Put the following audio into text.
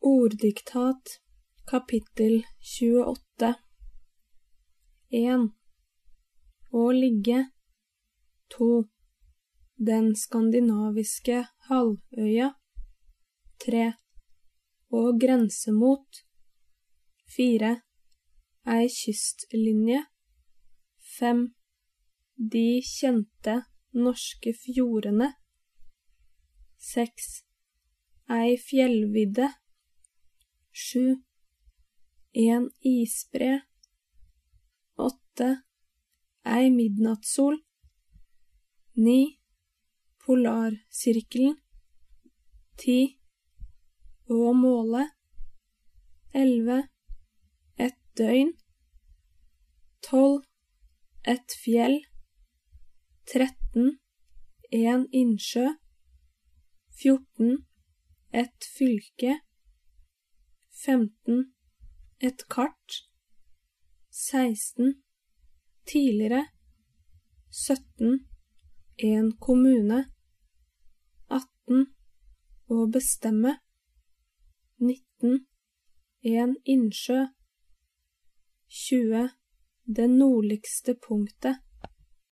Orddiktat, kapittel 28. 1. Å ligge. 2. Den skandinaviske halvøya. 3. Å grense mot. 4. Ei kystlinje. 5. De kjente norske fjordene. 6. Ei fjellvidde. 7. En isbre. 8. Ei midnattssol. 9. Polarsirkelen. 10. Å måle. 11. Et døgn. 12. Et fjell. 13. En innsjø. 14. Et fylke. 15. Et kart. 16. Tidligere. 17. En kommune. 18. Å bestemme. 19. En innsjø. 20. Det nordligste punktet.